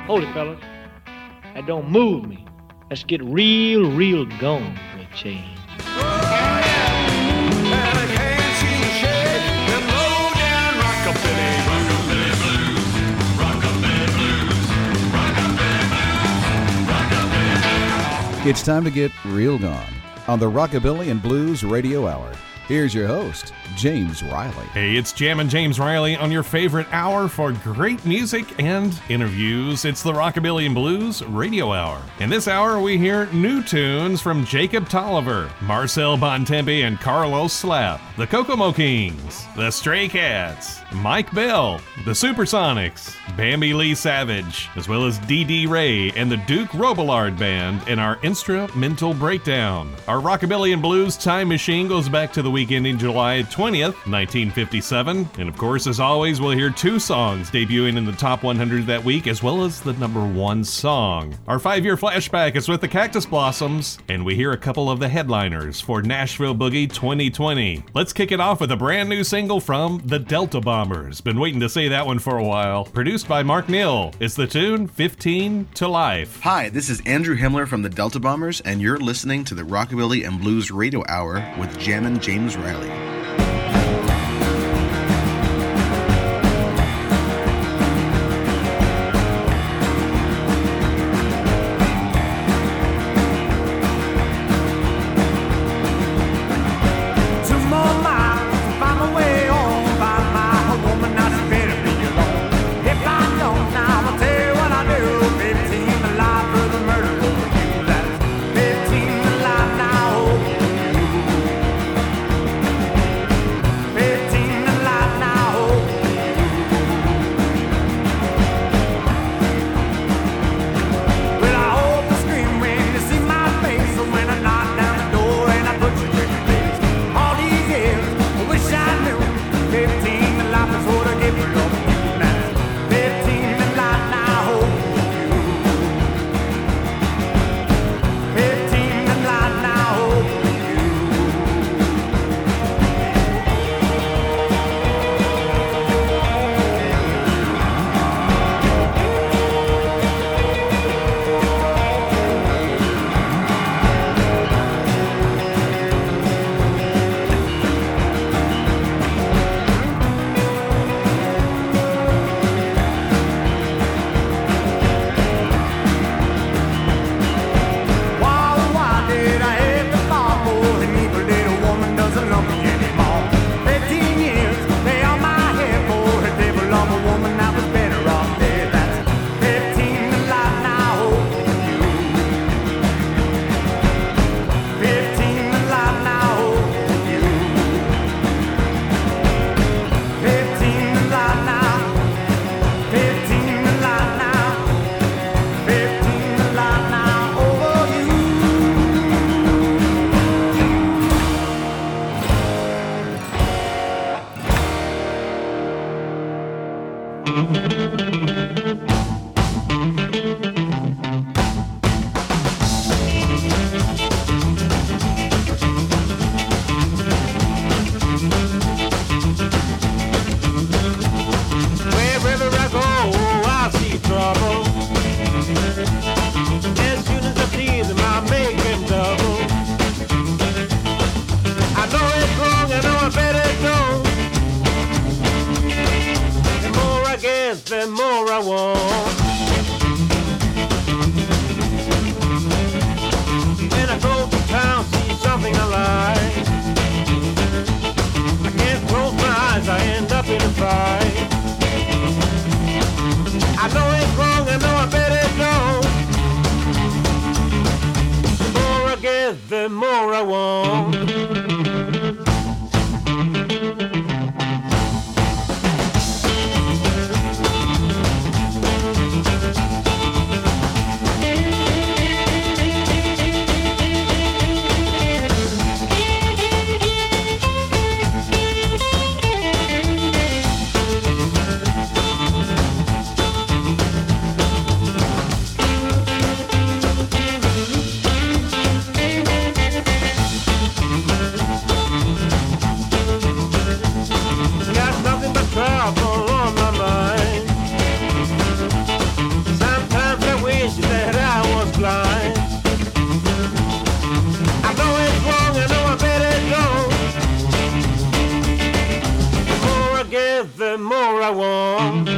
Hold it, fellas. That don't move me. Let's get real going for a change. It's time to get real gone on the Rockabilly and Blues Radio Hour. Here's your host, James Riley. Hey, it's Jammin' James Riley on your favorite hour for great music and interviews. It's the Rockabilly and Blues Radio Hour. In this hour, we hear new tunes from Jacob Tolliver, Marcel Bontempi, and Carlos Slap, the Kokomo Kings, the Stray Cats, Mike Bell, the Supersonics, Bambi Lee Savage, as well as Dee Ray and the Duke Robillard Band in our instrumental breakdown. Our Rockabilly and Blues time machine goes back to the week ending July 20th, 1957. And of course, as always, we'll hear two songs debuting in the top 100 that week, as well as the number one song. Our 5-year flashback is with the Cactus Blossoms, and we hear a couple of the headliners for Nashville Boogie 2020. Let's kick it off with a brand new single from the Delta Bombers. Been waiting to say that one for a while. Produced by Mark Neal. It's the tune 15 to Life. Hi, this is Andrew Himmler from the Delta Bombers, and you're listening to the Rockabilly and Blues Radio Hour with Jammin' James Riley.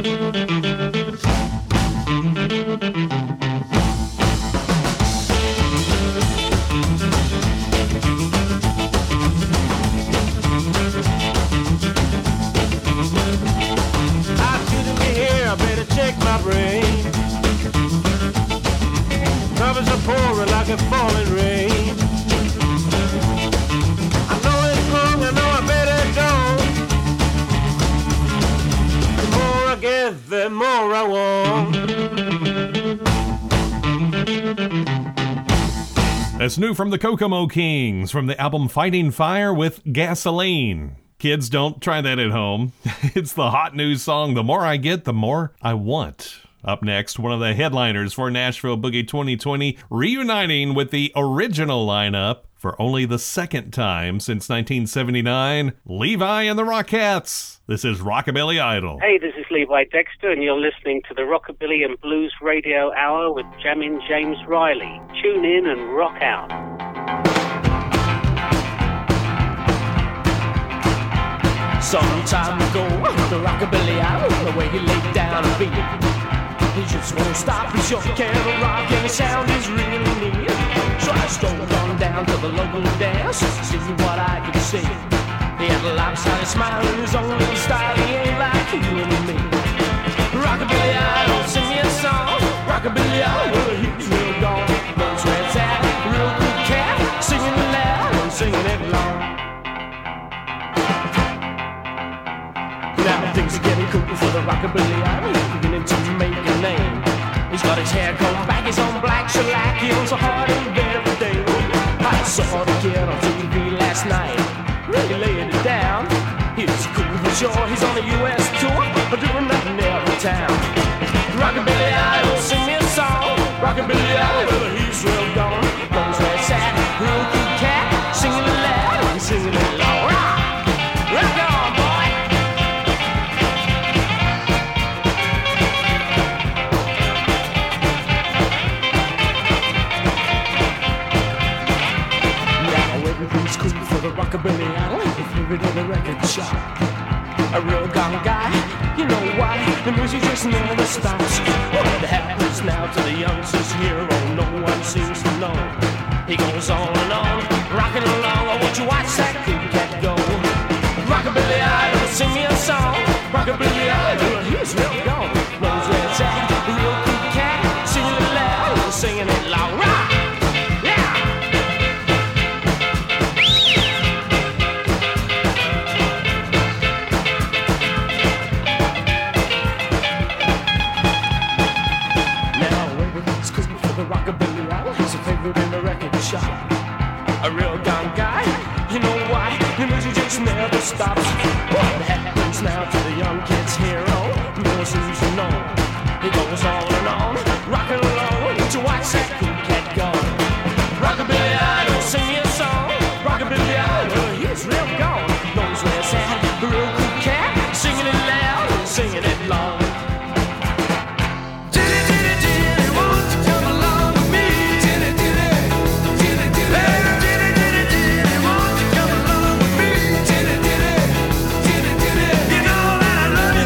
That's new from the Kokomo Kings from the album Fighting Fire with Gasoline. Kids, don't try that at home. It's the hot new song, The More I Get, The More I Want. Up next, one of the headliners for Nashville Boogie 2020, reuniting with the original lineup for only the second time since 1979, Levi and the Rockettes. This is Rockabilly Idol. Hey, this is Levi Dexter, and you're listening to the Rockabilly and Blues Radio Hour with Jammin' James Riley. Tune in and rock out. Some time ago, the Rockabilly Hour, the way he laid down a beat. He just won't stop, he sure can rock, and the sound is really neat. So I strolled on down to the local dance to see what I could see. He had a lopsided smile in his own little style, he ain't like you and me. Rockabilly Idol, sing me a song. Rockabilly Idol, he's real gone. Knows where it's at, real good cat, singing it loud and singing it long. Now things are getting cool for the Rockabilly Idol, beginning to make a name. He's got his hair combed back, he's on black shellac, he owns a hard and every day. I saw the kid on TV last night, really laid it down. He's cool for sure, he's on the U.S. tour, but doing nothing every town. Rockabilly Idol, sing me a song. Rockabilly Idol, he's real gone. Knows where it's at, real good cat, singing it loud and singing it loud. Rock on, boy! Now everything's cool for the Rockabilly Idol, if you're in the record shop. A real gone guy, you know why? The music just never stops. What happens now to the youngsters here? Oh, no one seems to know. He goes on and on, rocking along. Oh, won't you watch that cool cat go? Rockabilly Idol, sing me a song. Rockabilly Idol, he's real gone. Knows where it's at, a real cool cat, singing it loud, singing it loud. Rock! Yeah! Rockabilly Idol, he's a favorite in the record shop. A real gone guy, you know why? The music just never stops. What happens now to the young kids here? Oh, no one seems to know. He goes on and on, rocking along to watch that cool cat go. Rockabilly Idol, sing me a song. Rockabilly Idol, he's real gone. Knows where it's at, the real cool cat, singing it loud and singing it long. You know that I love you.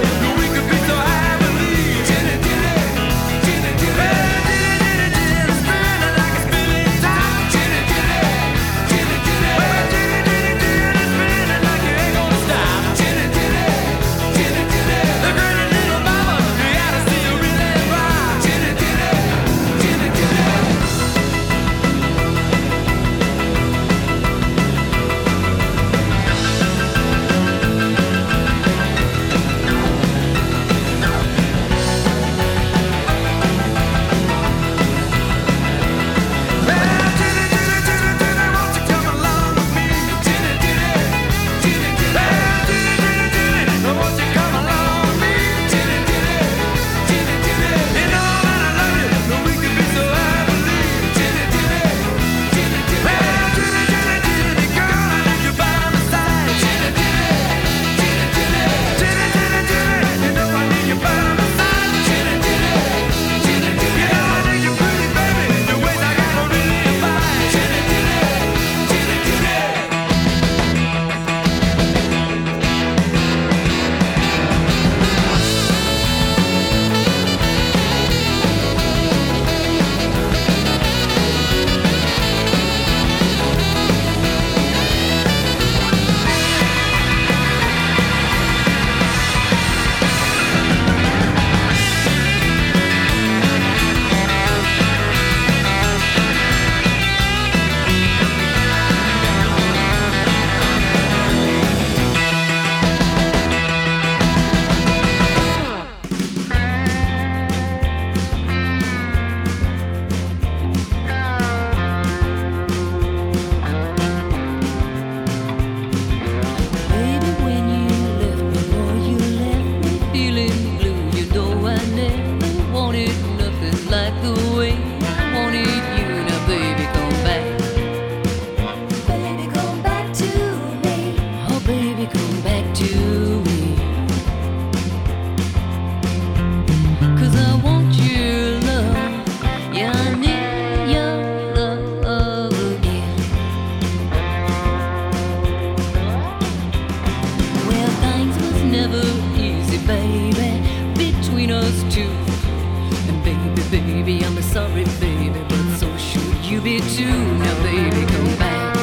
never easy, baby, between us two. And baby, baby, I'm sorry, baby, but so should you be too. Now, baby, come back.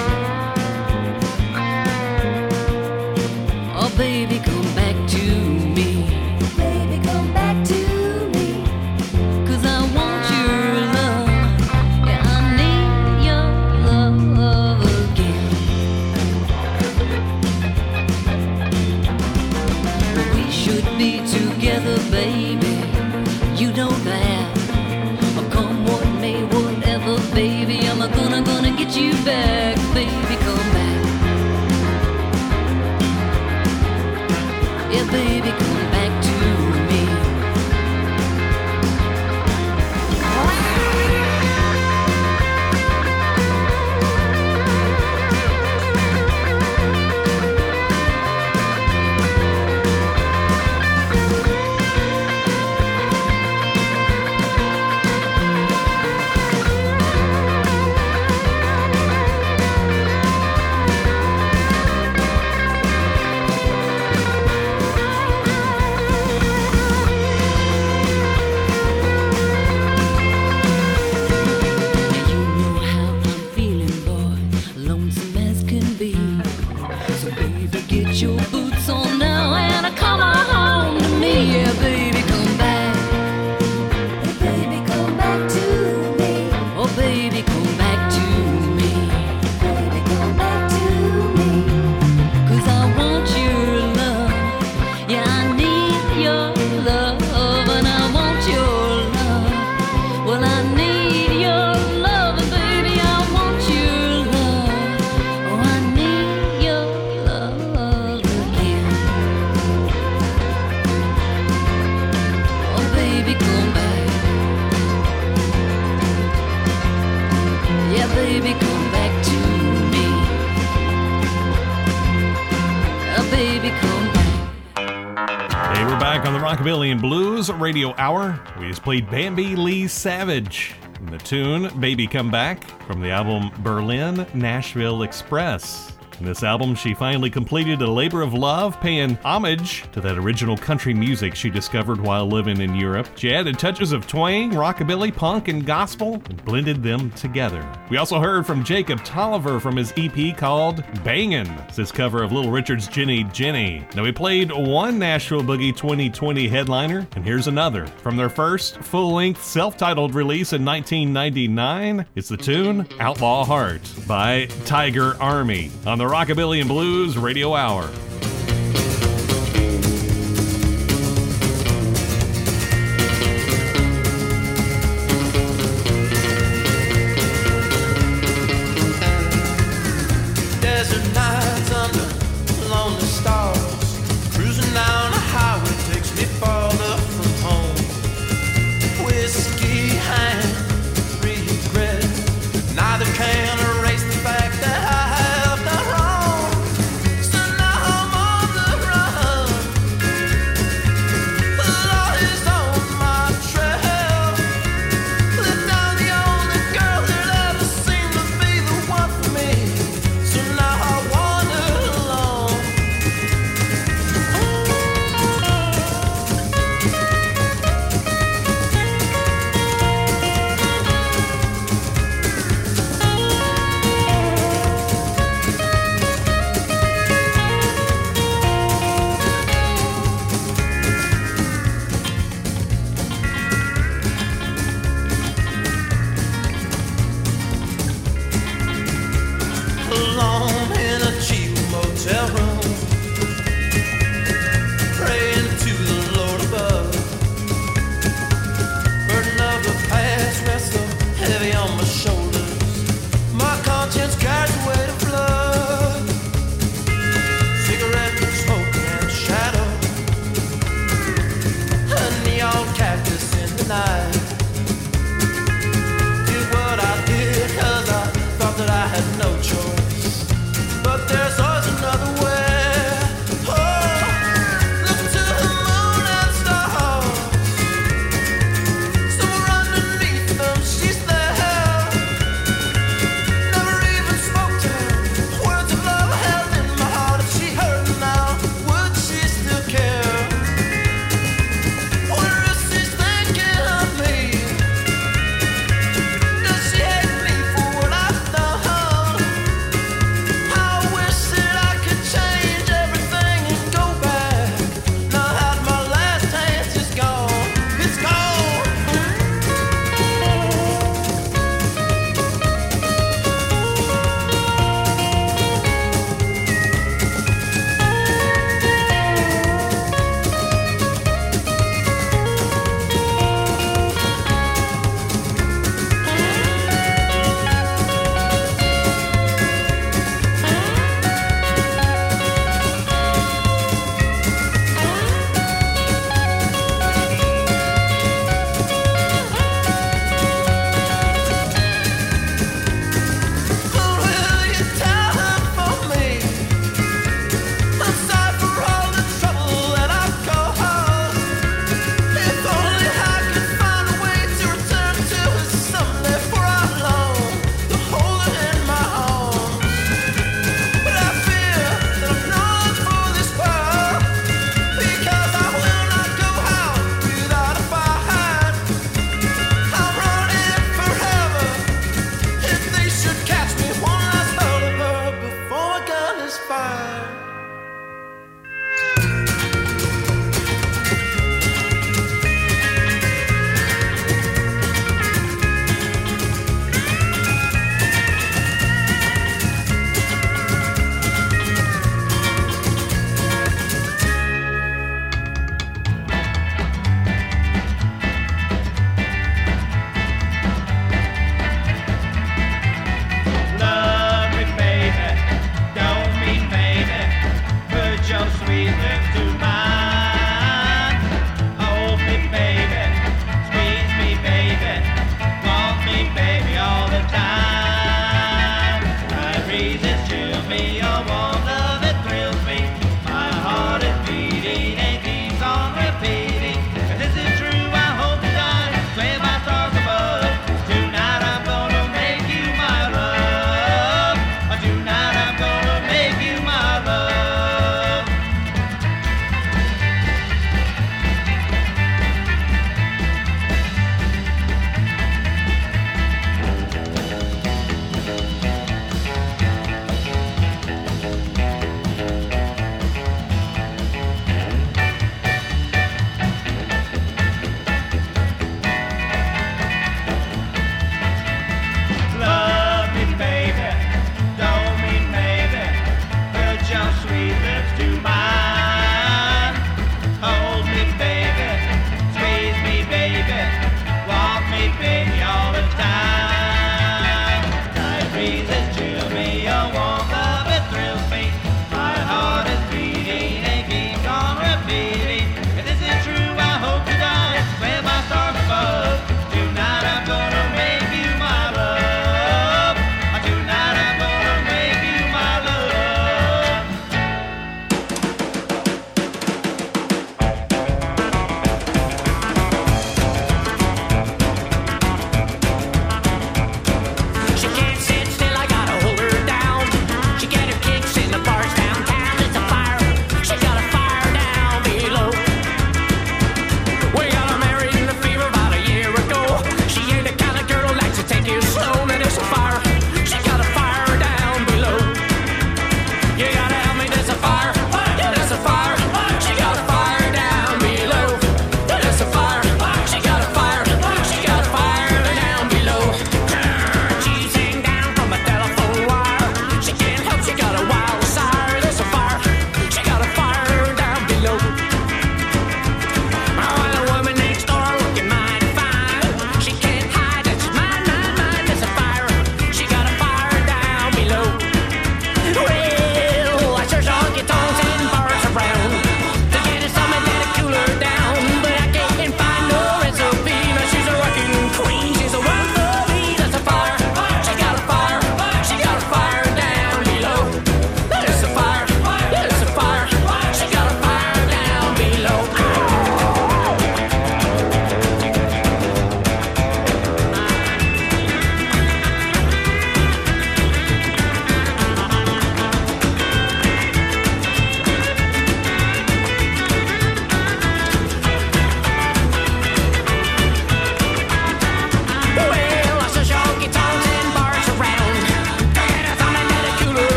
Oh, baby, come back to me. Baby, come back to me. 'Cause I want your love. Yeah, I need your love again. We should be together, baby. You know that. Oh, come what may, whatever, baby. I'm gonna get you back, baby. Come back. Yeah, baby, come back to me. Your boots on now and come on home to me. Yeah, baby, come back. Hey, baby, come back to me. Oh, baby, come back to me. Baby, come back to me. 'Cause I want your love. Yeah, I need your love. And I want your love. Well, I need your love. And baby, I want your love. Oh, I need your love. Baby, come back. Yeah, baby, come back to me. Oh, baby, come back. Hey, we're back on the Rockabilly and Blues Radio Hour. We just played Bambi Lee Savage and the tune Baby Come Back from the album Berlin Nashville Express. In this album, she finally completed a labor of love, paying homage to that original country music she discovered while living in Europe. She added touches of twang, rockabilly, punk, and gospel, and blended them together. We also heard from Jacob Tolliver from his EP called Bangin'. It's his cover of Little Richard's Jenny Jenny. Now, we played one Nashville Boogie 2020 headliner, and here's another. From their first full-length self-titled release in 1999, it's the tune Outlaw Heart by Tiger Army on the Rockabilly and Blues Radio Hour. Desert nights under lonely stars, cruising down a highway takes me farther from home. Whiskey hand, regret, neither can erase the fact that I have done wrong. So now I'm on the run. The law is on my trail. Let down the only girl that ever seemed to be the one for me. So now I wander alone.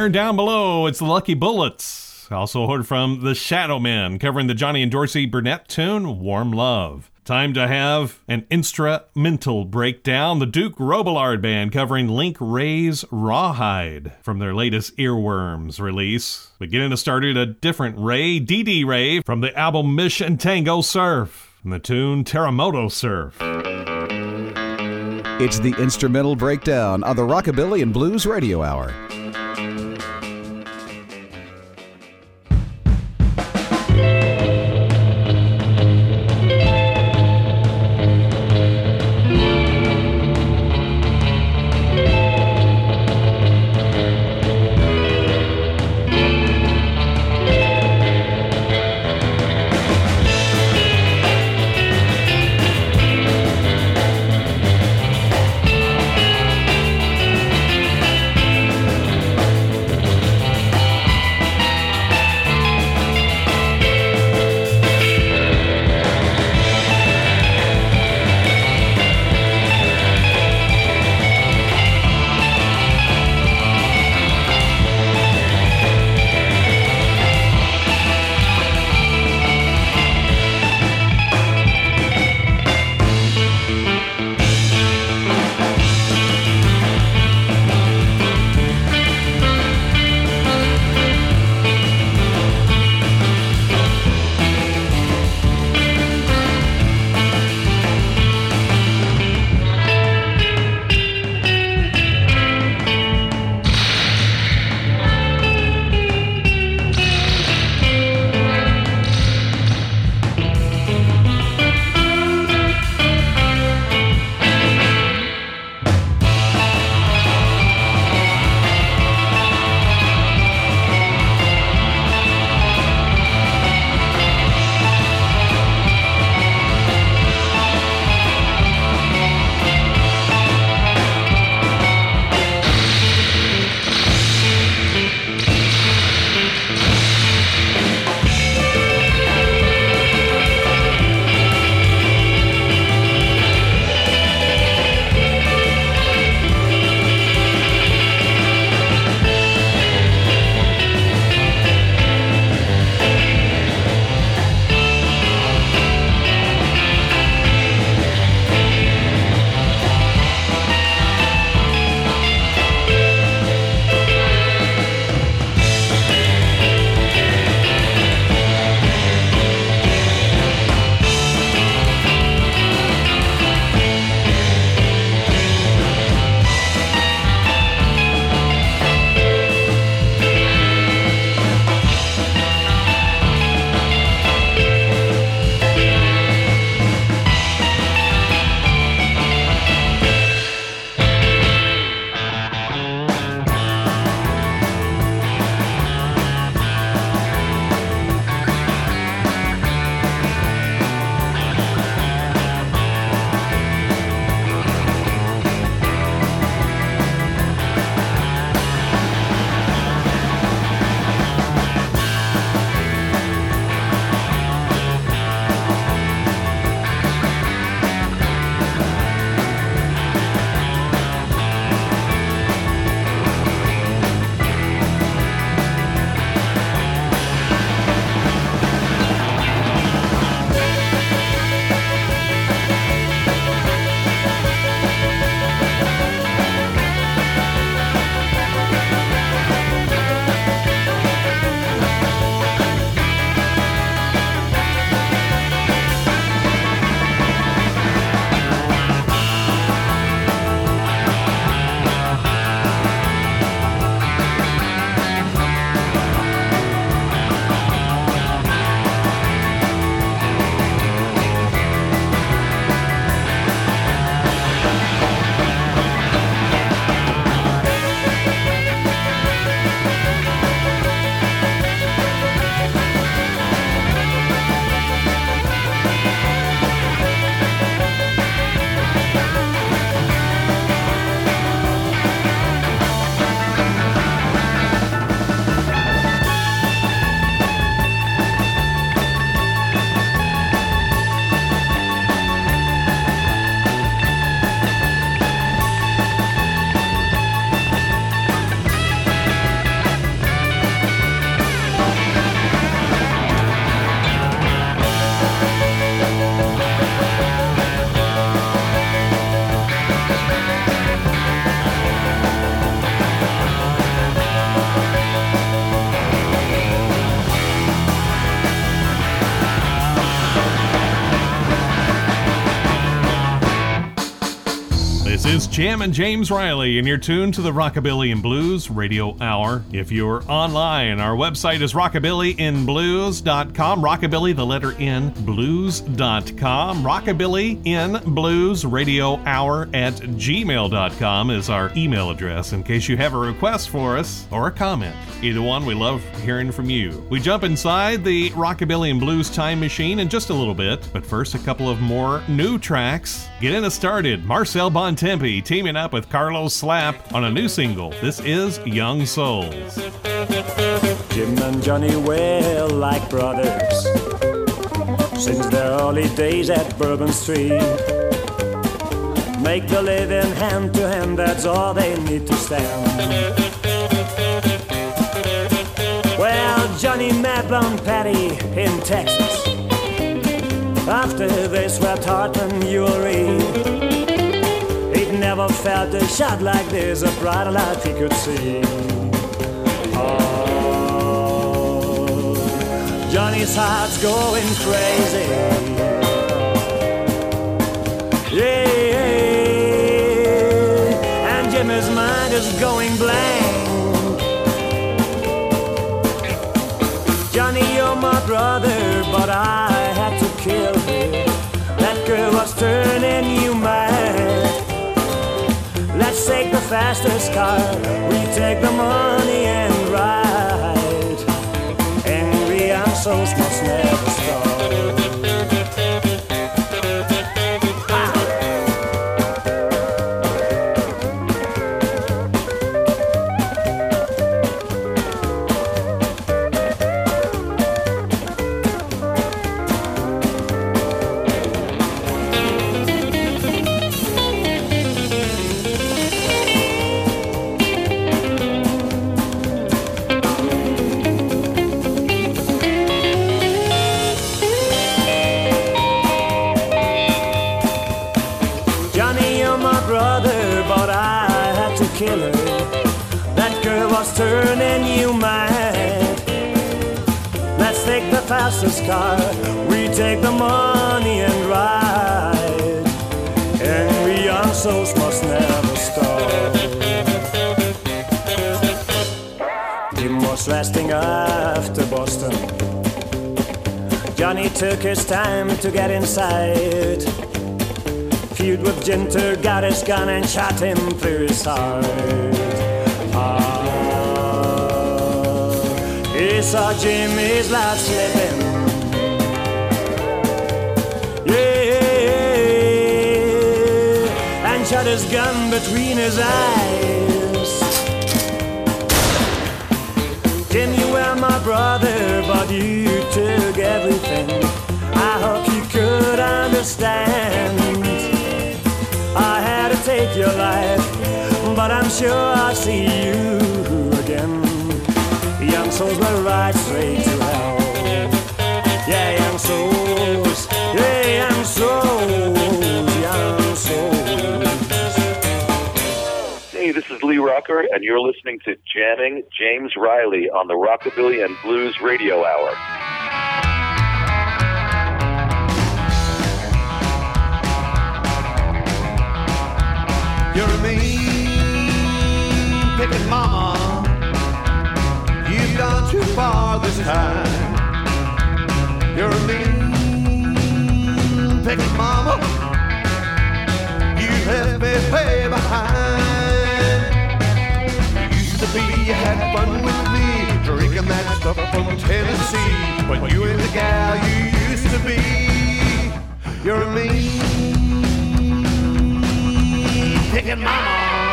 there, Down Below, it's the Lucky Bullets. Also heard from the Shadow Men covering the Johnny and Dorsey Burnett tune, Warm Love. Time to have an instrumental breakdown. The Duke Robillard Band covering Link Wray's Rawhide from their latest Earworms release. But getting us started, a different Ray, D.D. Ray, from the album Mission Tango Surf, and the tune Terremoto Surf. It's the instrumental breakdown on the Rockabilly and Blues Radio Hour. This is Jammin' James Riley, and you're tuned to the Rockabilly and Blues Radio Hour. If you're online, our website is rockabillyinblues.com. Rockabilly, the letter N, blues.com. Rockabilly in Blues Radio Hour at gmail.com is our email address in case you have a request for us or a comment. Either one, we love hearing from you. We jump inside the Rockabilly and Blues time machine in just a little bit, but first a couple of more new tracks. Getting us started, Marcel Bontempi teaming up with Carlos Slap on a new single. This is Young Souls. Jim and Johnny were like brothers since their early days at Bourbon Street. Make the living hand to hand, that's all they need to stand. Well, Johnny met blonde Patty in Texas. After they swept Hartman, you'll read. He'd never felt a shot like this, a brighter light he could see. Oh, Johnny's heart's going crazy. Yeah, and Jimmy's mind is going blank. Johnny, you're my brother, but I had to kill her. That girl was turning you mad. Let's take the fastest car, we take the money and ride. Angry young souls must never stop. Killer. That girl was turning you mad. Let's take the fastest car, we take the money and ride. Angry young souls must never stop. Jim was resting after Boston. Johnny took his time to get inside. Feud with Ginter, got his gun and shot him through his heart. He saw Jimmy's light slipping. Yeah, and shot his gun between his eyes. Jim, you were my brother, but you took everything. I hope you could understand. I had to take your life, but I'm sure I'll see you again. Young souls will ride straight to hell. Yeah, young souls. Yeah, young souls. Young souls. Hey, this is Lee Rocker, and you're listening to Jamming James Riley on the Rockabilly and Blues Radio Hour. You're a mean-picking mama. You've gone too far this time. You're a mean-picking mama. You left me way behind. Used to be you had fun with me, drinking that stuff from Tennessee. But you ain't the gal you used to be. You're a mean-picking mama.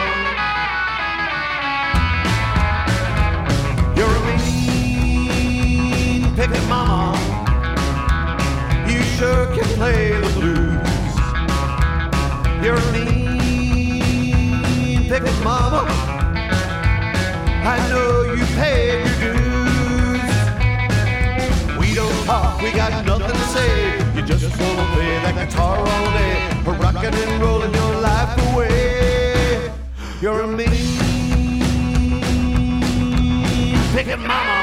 You're a mean-picking mama. You sure can play the blues. You're a mean-picking mama. I know you paid your dues. We don't talk, we got nothing to say. You just wanna play that guitar all day, rockin' and rollin' your life away. You're a mean-picking mama.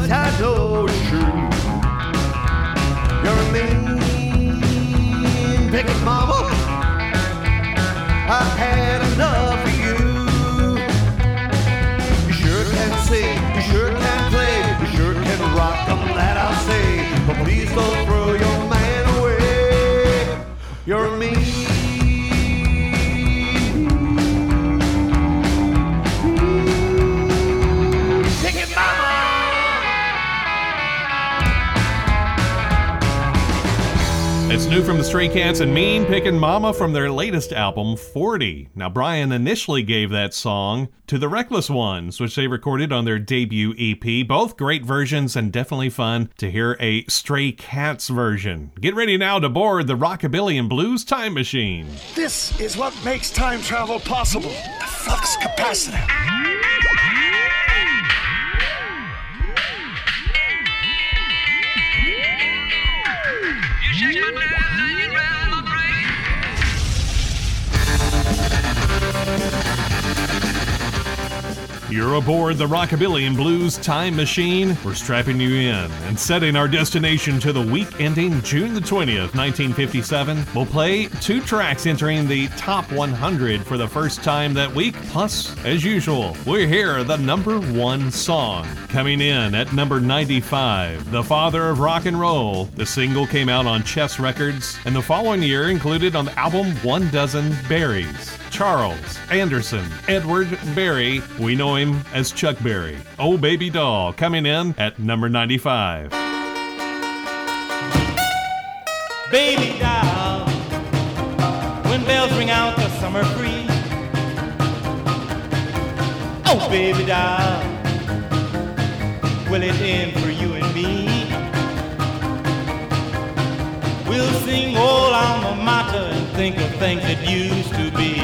much I know is true. You're a mean picking mama. I've had enough of you. You sure can sing, you sure can play, you sure can rock, that I'll say. But please don't throw your man away. You're a mean picking mama. It's new from the Stray Cats and Mean Pickin' Mama from their latest album, 40. Now, Brian initially gave that song to the Reckless Ones, which they recorded on their debut EP. Both great versions and definitely fun to hear a Stray Cats version. Get ready now to board the Rockabilly and Blues Time Machine. This is what makes time travel possible. The flux capacitor. You're aboard the Rockabilly and Blues Time Machine. We're strapping you in and setting our destination to the week ending June the 20th, 1957. We'll play 2 tracks entering the top 100 for the first time that week. Plus, as usual, we hear the number 1 song. Coming in at number 95, The Father of Rock and Roll. The single came out on Chess Records, and the following year included on the album 1 Dozen Berries. Charles Anderson Edward Berry, we know him as Chuck Berry. Oh Baby Doll, coming in at number 95. Baby doll, when bells ring out the summer breeze. Oh baby doll, will it end for you and me? We'll sing old alma mater and think of things that used to be.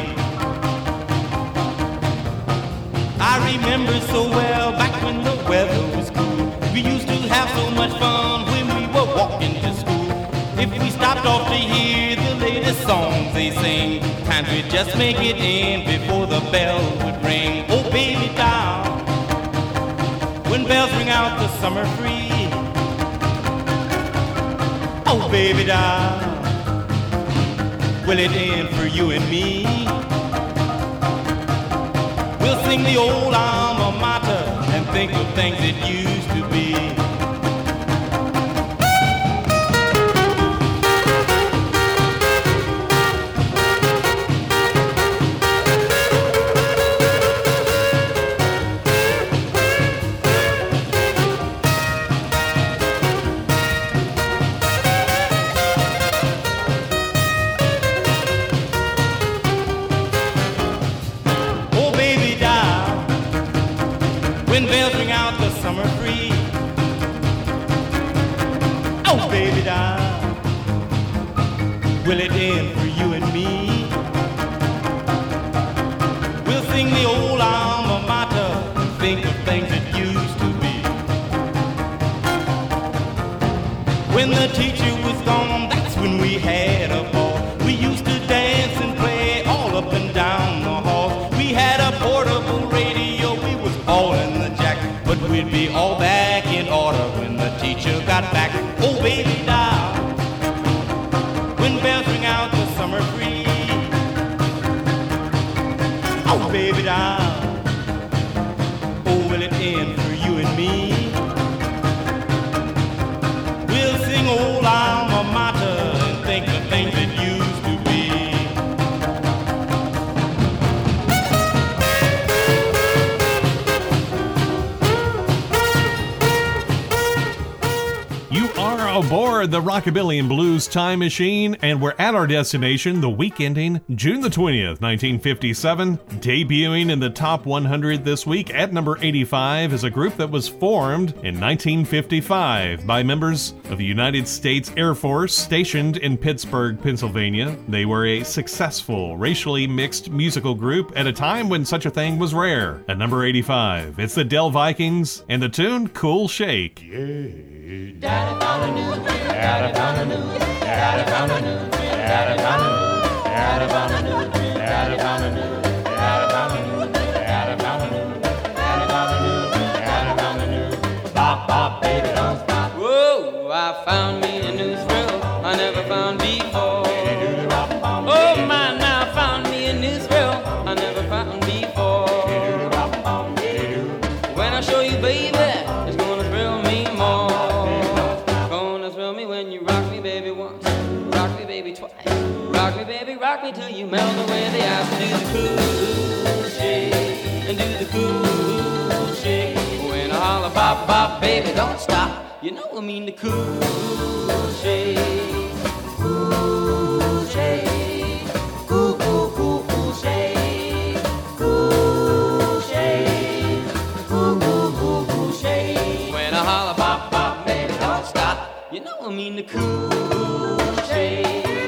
I remember so well back when the weather was cool. We used to have so much fun when we were walking to school. If we stopped off to hear the latest songs they sing, times we'd just make it in before the bell would ring. Oh baby doll, when bells ring out the summer breeze. Oh baby doll, will it end for you and me? We'll sing the old alma mater and think of things that used to be. When bells ring out the summer breeze. Oh baby doll, will it end for you and me? We'll sing the old alma mater and think of things that used to be. When the teacher was gone, that's when we had a ball. We used to dance and play all up and down the hall. We had a portable radio, we was all in the jack, but we'd be all back in order when the teacher got back. Oh baby doll, when bells ring out the summer breeze. Oh baby doll, oh will it end for you and me? We'll sing old alma mater and think of things that used to be. You are aboard the Rockabilly and Blues Time Machine, and we're at our destination the week ending June the 20th, 1957. Debuting in the top 100 this week at number 85 is a group that was formed in 1955 by members of the United States Air Force stationed in Pittsburgh, Pennsylvania. They were a successful, racially mixed musical group at a time when such a thing was rare. At number 85, it's the Del Vikings and the tune Cool Shake. Daddy found a new, daddy found a new, daddy found a new, daddy found a new, daddy found a new, daddy found a new, daddy found a new, daddy found a new, daddy found a new, daddy found a new, bop bop. rock me till you melt away the ice. Do the cool shake and do the cool shake. When I holler bop bop, baby, don't stop. You know I mean the cool shake, cool shake, cool cool cool cool shake, cool shake, cool cool cool cool shake. When I holler bop bop, baby, don't stop. You know I mean the cool shake.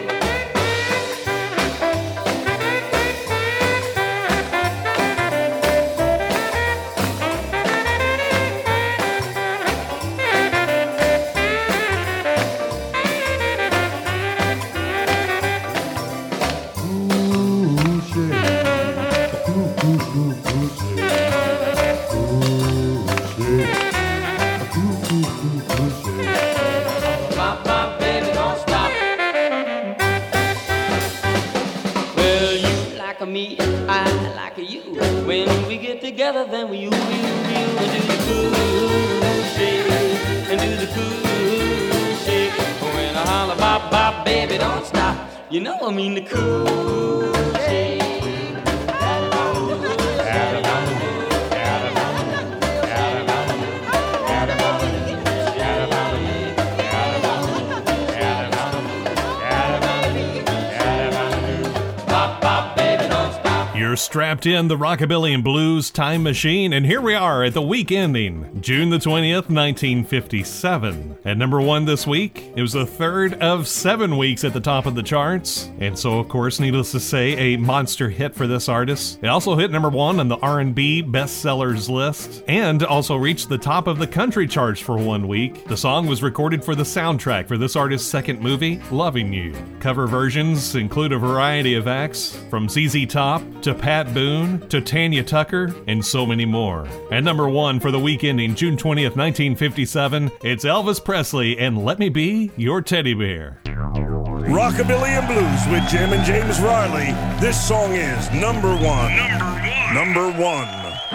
Together, then we you and do the cool shake and do the cool shake. When I holler bop bop, baby, don't stop. You know I mean the cool shake. You're strapped in the Rockabilly and Blues time machine, and here we are at the week ending June the 20th, 1957. At number 1 this week, it was the third of 7 weeks at the top of the charts, and so of course, needless to say, a monster hit for this artist. It also hit number 1 on the R&B bestsellers list, and also reached the top of the country charts for 1 week. The song was recorded for the soundtrack for this artist's second movie, Loving You. Cover versions include a variety of acts, from ZZ Top to Pat Boone to Tanya Tucker, and so many more. At number 1 for the week ending June 20th, 1957, it's Elvis Presley and Let Me Be Your Teddy Bear. Rockabilly and Blues with Jim and James Riley. This song is number 1. Number 1.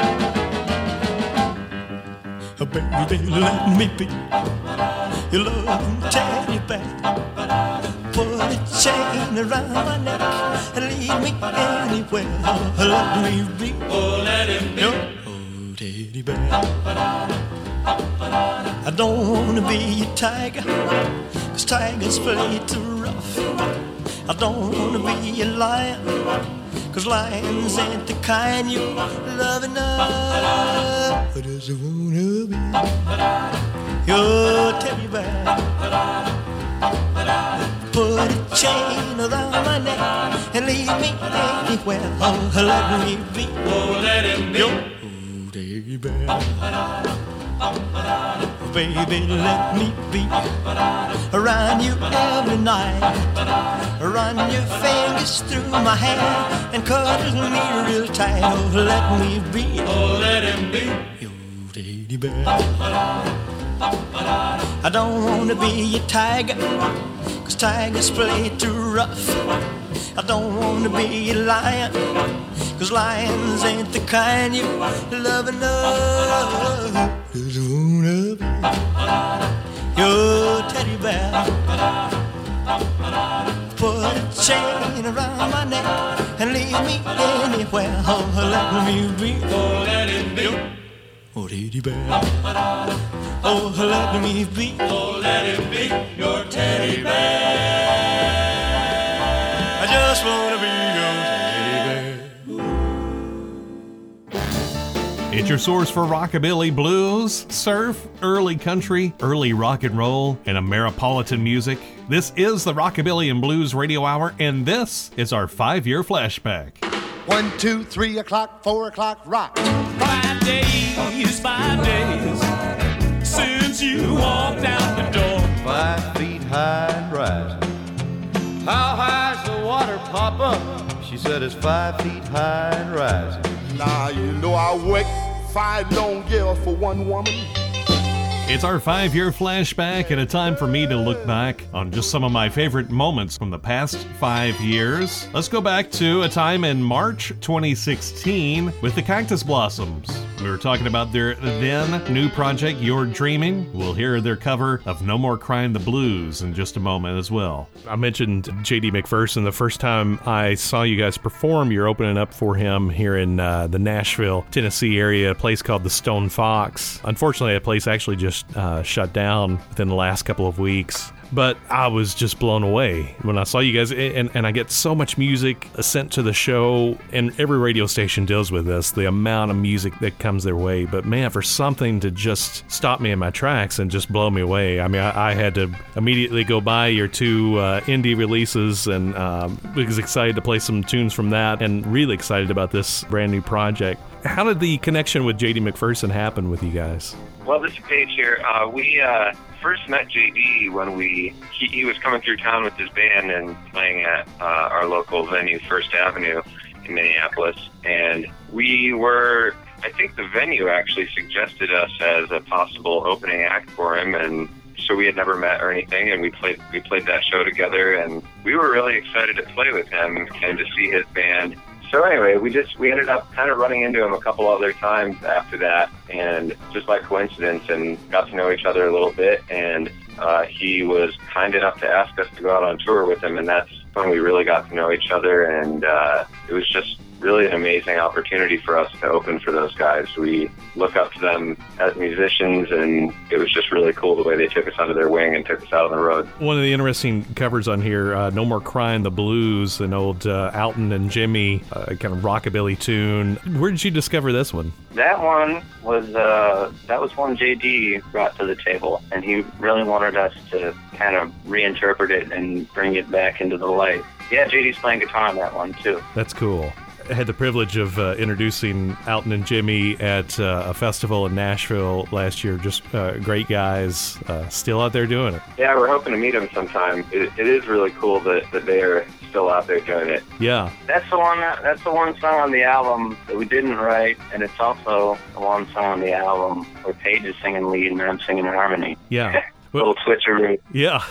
Baby, let me be your loving teddy bear. Put a chain around my neck and lead me anywhere. Let me be, oh, let him be your teddy bear. I don't wanna be a tiger, 'cause tigers play too rough. I don't wanna be a lion, 'cause lions ain't the kind you love enough. I just wanna be your teddy bear. Put a chain around my neck and lead me anywhere. Oh, let me be, oh, let him be your teddy bear. Baby, let me be around you every night. Run your fingers through my hair and cuddle me real tight. Oh, let me be, oh, let him be your teddy bear. I don't wanna be a tiger, 'cause tigers play too rough. I don't wanna be a lion, 'cause lions ain't the kind you love enough. Just wanna be your teddy bear. Put a chain around my neck and lead me anywhere. Oh, let me be, oh, let him be your teddy bear. Oh, let me be, oh, let him be your teddy bear. I just wanna be your teddy bear. It's your source for rockabilly, blues, surf, early country, early rock and roll, and Ameripolitan music. This is the Rockabilly and Blues Radio Hour, and this is our 5-year flashback. 1, 2, 3 o'clock, 4 o'clock, rock. 5 days, 5 days since you walked out the door. 5 feet high and rising. How high's the water, Papa? She said it's 5 feet high and rising. Nah, you know I work 5 long years for one woman. It's our 5-year flashback and a time for me to look back on just some of my favorite moments from the past 5 years. Let's go back to a time in March 2016 with the Cactus Blossoms. We were talking about their then new project, You're Dreaming. We'll hear their cover of No More Crying the Blues in just a moment as well. I mentioned J.D. McPherson. The first time I saw you guys perform, you're opening up for him here in the Nashville, Tennessee area, a place called the Stone Fox. Unfortunately, that place actually just shut down within the last couple of weeks. But I was just blown away when I saw you guys, and I get so much music sent to the show, and every radio station deals with this, the amount of music that comes their way. But man, for something to just stop me in my tracks and just blow me away, I mean, I had to immediately go buy your two indie releases, and was excited to play some tunes from that, and really excited about this brand new project. How did the connection with J.D. McPherson happen with you guys? Well, this is Paige here. We first met JD when he was coming through town with his band and playing at our local venue, First Avenue in Minneapolis. And I think the venue actually suggested us as a possible opening act for him, and so we had never met or anything, and we played that show together, and we were really excited to play with him and to see his band. So anyway, we ended up kind of running into him a couple other times after that, and just by coincidence, and got to know each other a little bit, and he was kind enough to ask us to go out on tour with him, and that's when we really got to know each other, and it was just really an amazing opportunity for us to open for those guys. We look up to them as musicians, and it was just really cool the way they took us under their wing and took us out on the road. One of the interesting covers on here, No More Crying the Blues, an old Alton and Jimmy kind of rockabilly tune. Where did you discover this one? That one was one JD brought to the table, and he really wanted us to kind of reinterpret it and bring it back into the light. Yeah, JD's playing guitar on that one too. That's cool. I had the privilege of introducing Alton and Jimmy at a festival in Nashville last year. Just great guys, still out there doing it. Yeah, we're hoping to meet them sometime. It is really cool that they are still out there doing it. Yeah. That's the one song on the album that we didn't write, and it's also the one song on the album where Paige is singing lead and I'm singing harmony. Yeah. Little switcheroo. Yeah.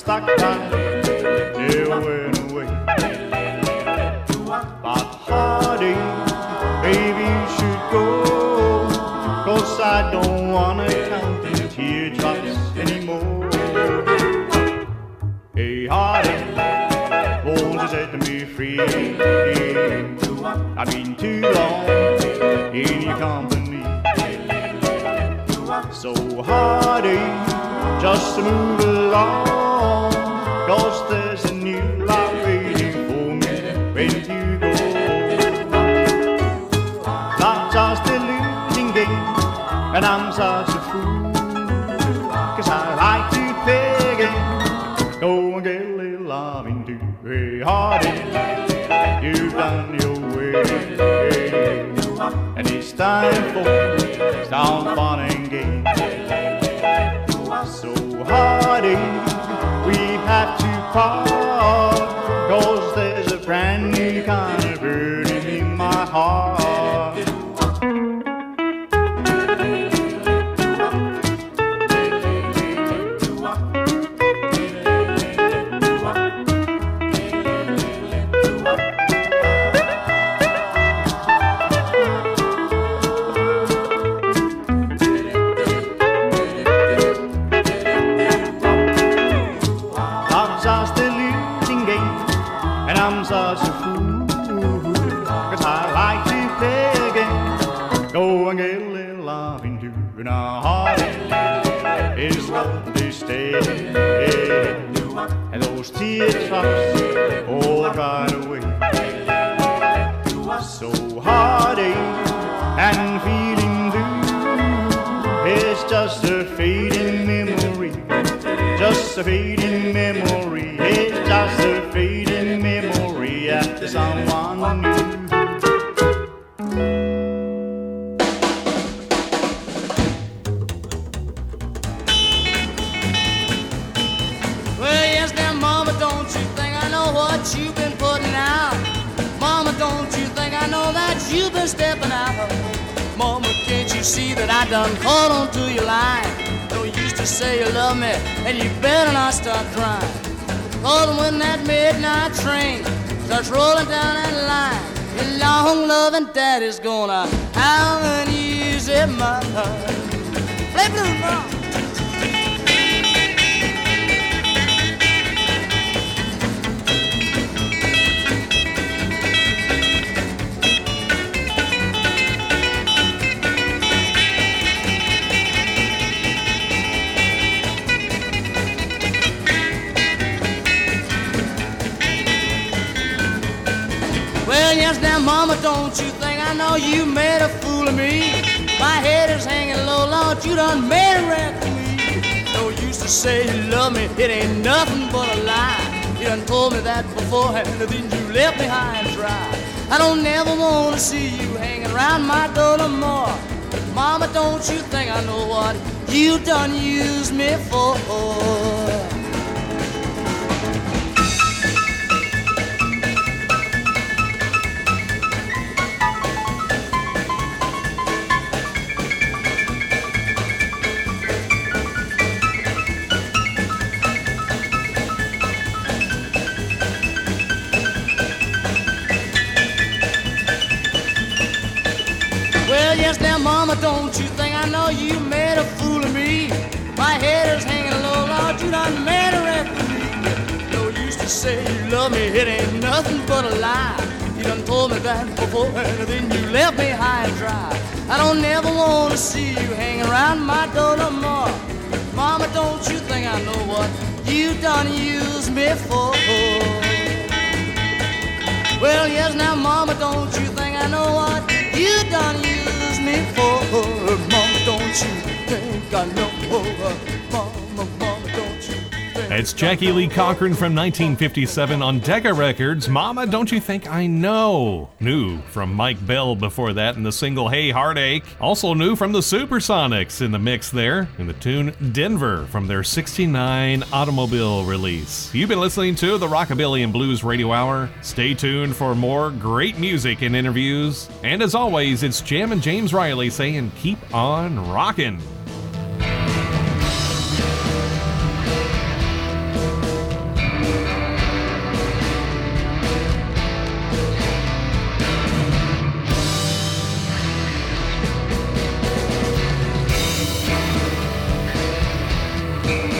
stock time never went away. But Hardy, baby, you should go, 'cause I don't wanna count the teardrops anymore. Hey Hardy, won't you set me free? I've been too long in your company. So Hardy, just move along, 'cause there's a new life waiting for me when you go. Not just a losing game, and I'm such a fool, 'cause I like to play again. Go and get a little loving too. Hey Hardy, you've done your way, and it's time for some fun and games. So Hardy, we have to part, 'cause there's a brand new kind of burning in my heart. I'm such a fool, 'cause I like to play again. Go and get a little loving too. Now Hardy is lovely stay, and those teardrops all dried away. So Hardy and feeling blue, it's just a fading memory, just a fading memory. It's just a fading memory after someone new. Well, yes, now, Mama, don't you think I know what you've been putting out? Mama, don't you think I know that you've been stepping out? Mama, can't you see that I done caught onto your line? Don't used to say you love me, and you better not start crying. 'Cause when that midnight train starts rolling down that line, your long loving daddy's gonna have an easy mind. Play blues, Mom. Well, yes, now, Mama, don't you think I know you made a fool of me? My head is hanging low, Lord, you done made a wreck of me. No use to say you love me, it ain't nothing but a lie. You done told me that beforehand, then you left me high and dry. I don't never want to see you hanging around my door no more. But Mama, don't you think I know what you done used me for? Well, yes, now, Mama, don't you think I know you made a fool of me? My head is hanging low, Lord, you done made a wreck of me. No use to say you love me, it ain't nothing but a lie. You done told me that before, and then you left me high and dry. I don't never want to see you hanging around my door no more. Mama, don't you think I know what you done used me for? Well, yes, now, Mama, don't you think I know what you done used me for? Mama, don't you think I know? Mama, don't you think? It's Jackie Lee Cochran from 1957 on Decca Records. Mama, Don't You Think I Know? New from Mike Bell before that in the single Hey Heartache. Also new from the Supersonics in the mix there in the tune Denver from their 69 automobile release. You've been listening to the Rockabilly and Blues Radio Hour. Stay tuned for more great music and interviews. And as always, it's Jammin' James Riley saying keep on rockin'. Thank you.